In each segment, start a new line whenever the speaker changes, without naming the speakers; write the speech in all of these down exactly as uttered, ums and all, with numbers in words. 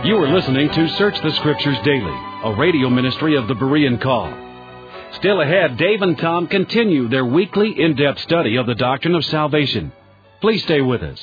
You are listening to Search the Scriptures Daily, a radio ministry of the Berean Call. Still ahead, Dave and Tom continue their weekly in-depth study of the doctrine of salvation. Please stay with us.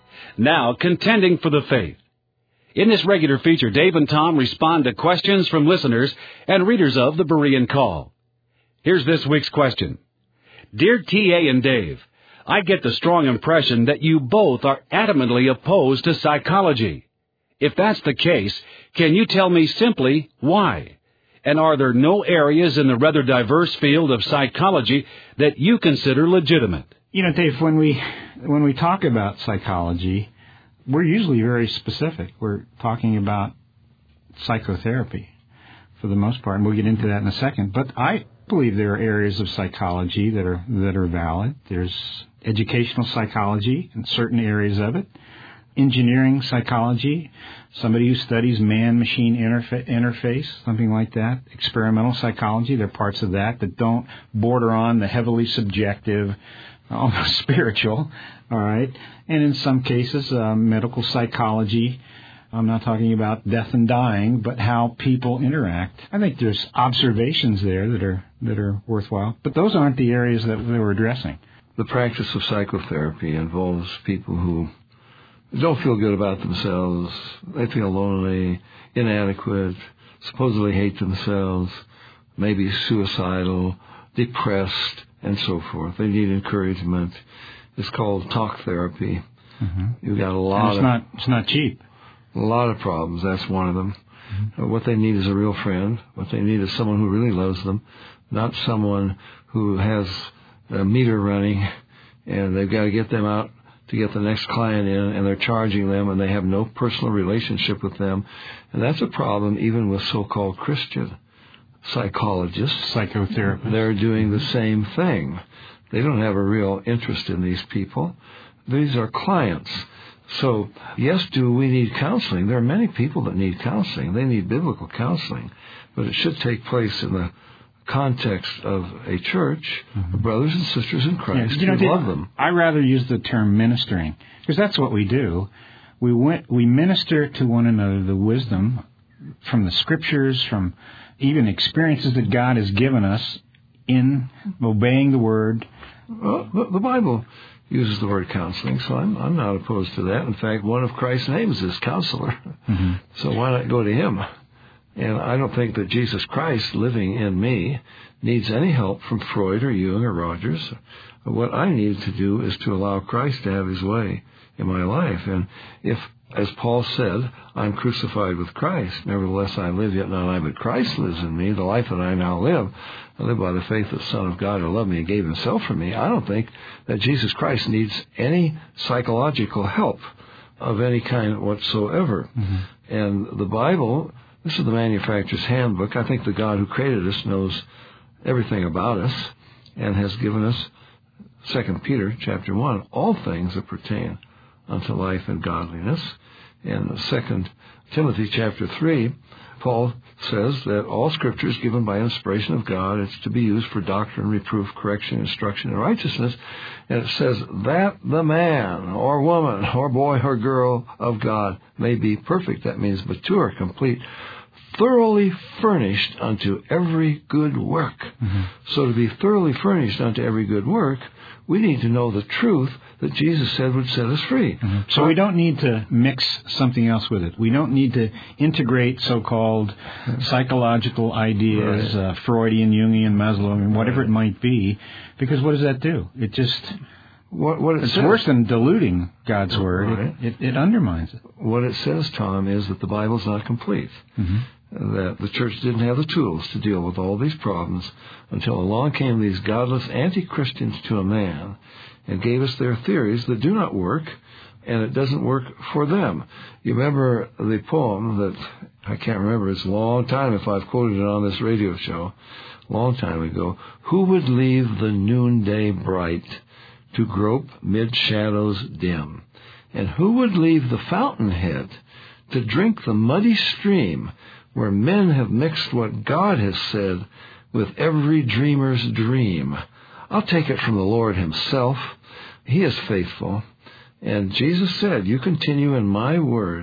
Now, contending for the faith. In this regular feature, Dave and Tom respond to questions from listeners and readers of the Berean Call. Here's this week's question. Dear T A and Dave, I get the strong impression that you both are adamantly opposed to psychology. If that's the case, can you tell me simply why? And are there no areas in the rather diverse field of psychology that you consider legitimate?
You know, Dave, when we when we talk about psychology, we're usually very specific. We're talking about psychotherapy for the most part, and we'll get into that in a second. But I believe there are areas of psychology that are that are valid. There's educational psychology in certain areas of it. Engineering psychology, somebody who studies man-machine interfa- interface, something like that. Experimental psychology, there are parts of that that don't border on the heavily subjective, almost spiritual, all right? And in some cases, uh, medical psychology, I'm not talking about death and dying, but how people interact. I think there's observations there that are that are worthwhile, but those aren't the areas that they were addressing.
The practice of psychotherapy involves people who don't feel good about themselves. They feel lonely, inadequate, supposedly hate themselves, maybe suicidal, depressed, and so forth. They need encouragement. It's called talk therapy.
Mm-hmm.
You've got a lot
and it's
of
not it's not cheap.
A lot of problems. That's one of them. Mm-hmm. What they need is a real friend. What they need is someone who really loves them, not someone who has a meter running and they've got to get them out to get the next client in, and they're charging them, and they have no personal relationship with them. And that's a problem even with so-called Christian psychologists.
Psychotherapists.
They're doing the same thing. They don't have a real interest in these people. These are clients. So, yes, do we need counseling? There are many people that need counseling. They need biblical counseling. But it should take place in the context of a church, mm-hmm. brothers and sisters in Christ,
yeah, you know,
who love them.
I rather use the term ministering, because that's what we do. We went, we minister to one another the wisdom from the Scriptures, from even experiences that God has given us in obeying the Word.
Well, the, the Bible uses the word counseling, so I'm, I'm not opposed to that. In fact, one of Christ's names is Counselor.
Mm-hmm.
So why not go to Him? And I don't think that Jesus Christ living in me needs any help from Freud or Jung or Rogers. What I need to do is to allow Christ to have His way in my life. And if, as Paul said, I'm crucified with Christ, nevertheless I live, yet not I, but Christ lives in me, the life that I now live, I live by the faith of the Son of God who loved me and gave Himself for me. I don't think that Jesus Christ needs any psychological help of any kind whatsoever.
Mm-hmm.
And the Bible... This is the manufacturer's handbook. I think the God who created us knows everything about us and has given us, Second Peter chapter one, all things that pertain unto life and godliness. And Second Timothy chapter three, Paul says that all Scripture is given by inspiration of God. It's to be used for doctrine, reproof, correction, instruction, and righteousness. And it says that the man or woman or boy or girl of God may be perfect. That means mature, complete, thoroughly furnished unto every good work.
Mm-hmm.
So to be thoroughly furnished unto every good work, we need to know the truth that Jesus said would set us free.
Mm-hmm. So we don't need to mix something else with it. We don't need to integrate so-called psychological ideas,
right.
uh, Freudian, Jungian, Maslow, and whatever
right.
it might be, because what does that do? It just...
What, what it
it's
says,
worse than diluting God's Word.
Right.
It, it, it undermines it.
What it says, Tom, is that the Bible's not complete.
Mm-hmm.
That the church didn't have the tools to deal with all these problems until along came these godless anti-Christians to a man and gave us their theories that do not work, and it doesn't work for them. You remember the poem that, I can't remember, it's a long time if I've quoted it on this radio show, long time ago. Who would leave the noonday bright to grope mid shadows dim? And who would leave the fountainhead to drink the muddy stream where men have mixed what God has said with every dreamer's dream? I'll take it from the Lord Himself. He is faithful. And Jesus said, you continue in my word,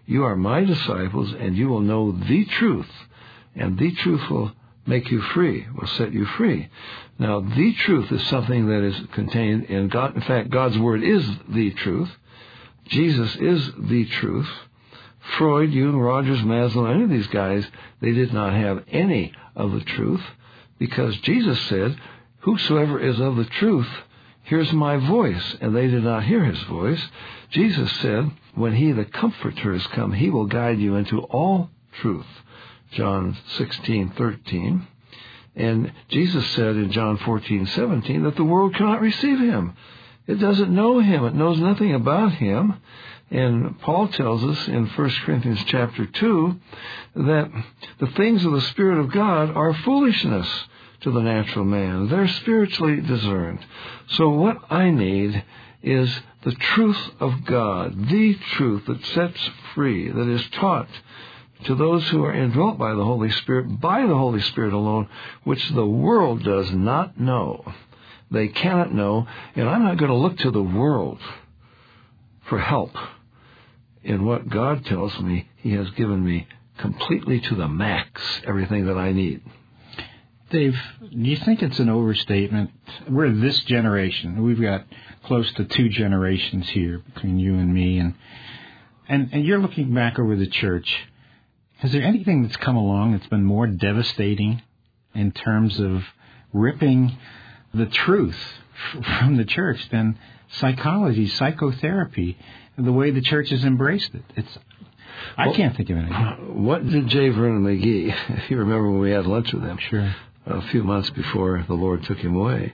You are my disciples, and you will know the truth, and the truth will make you free, will set you free. Now, the truth is something that is contained in God. In fact, God's Word is the truth. Jesus is the truth. Freud, Jung, Rogers, Maslow, any of these guys, they did not have any of the truth, because Jesus said, whosoever is of the truth hears my voice, and they did not hear his voice. Jesus said, when he, the Comforter, is come, he will guide you into all truth. John sixteen thirteen. And Jesus said in John fourteen seventeen that the world cannot receive him. It doesn't know him. It knows nothing about him. And Paul tells us in First Corinthians chapter two that the things of the Spirit of God are foolishness to the natural man. They're spiritually discerned. So what I need is the truth of God, the truth that sets free, that is taught to those who are indwelt by the Holy Spirit, by the Holy Spirit alone, which the world does not know. They cannot know, and I'm not going to look to the world for help in what God tells me He has given me completely to the max, everything that I need.
Dave, do you think it's an overstatement? We're this generation. We've got close to two generations here between you and me, and and, and you're looking back over the church. Is there anything that's come along that's been more devastating in terms of ripping the truth from the church than psychology, psychotherapy, the way the church has embraced it? It's I well, can't think of anything.
What did J. Vernon McGee, if you remember when we had lunch with him,
sure,
a few months before the Lord took him away,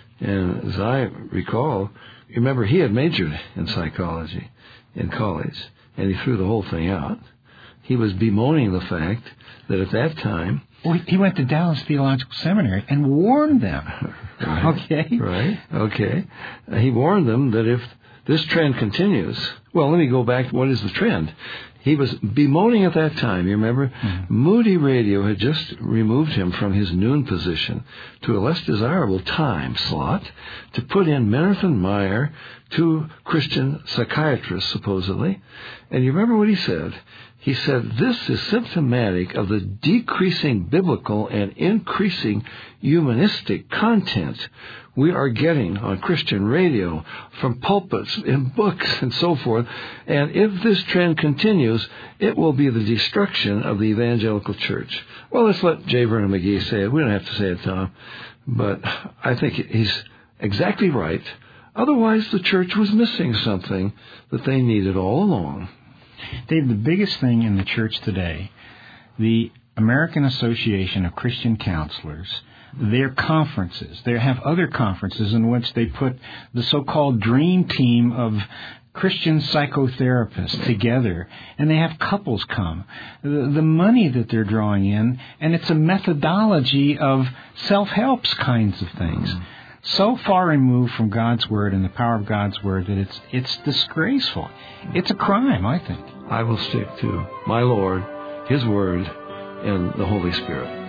and as I recall, you remember he had majored in psychology in college, and he threw the whole thing out. He was bemoaning the fact that at that time...
Well, he went to Dallas Theological Seminary and warned them.
Right,
okay.
Right, okay. Uh, he warned them that if this trend continues... Well, let me go back to what is the trend. He was bemoaning at that time, you remember? Mm-hmm. Moody Radio had just removed him from his noon position to a less desirable time slot to put in Menard and Meyer, two Christian psychiatrists, supposedly. And you remember what he said? He said, this is symptomatic of the decreasing biblical and increasing humanistic content we are getting on Christian radio, from pulpits, in books, and so forth. And if this trend continues, it will be the destruction of the evangelical church. Well, let's let J. Vernon McGee say it. We don't have to say it, Tom. But I think he's exactly right. Otherwise, the church was missing something that they needed all along.
Dave, the biggest thing in the church today, the American Association of Christian Counselors, their conferences, they have other conferences in which they put the so-called dream team of Christian psychotherapists together, and they have couples come. The, the money that they're drawing in, and it's a methodology of self-help kinds of things. Mm. So far removed from God's Word and the power of God's Word that it's it's disgraceful. It's a crime, I think.
I will stick to my Lord, His Word, and the Holy Spirit.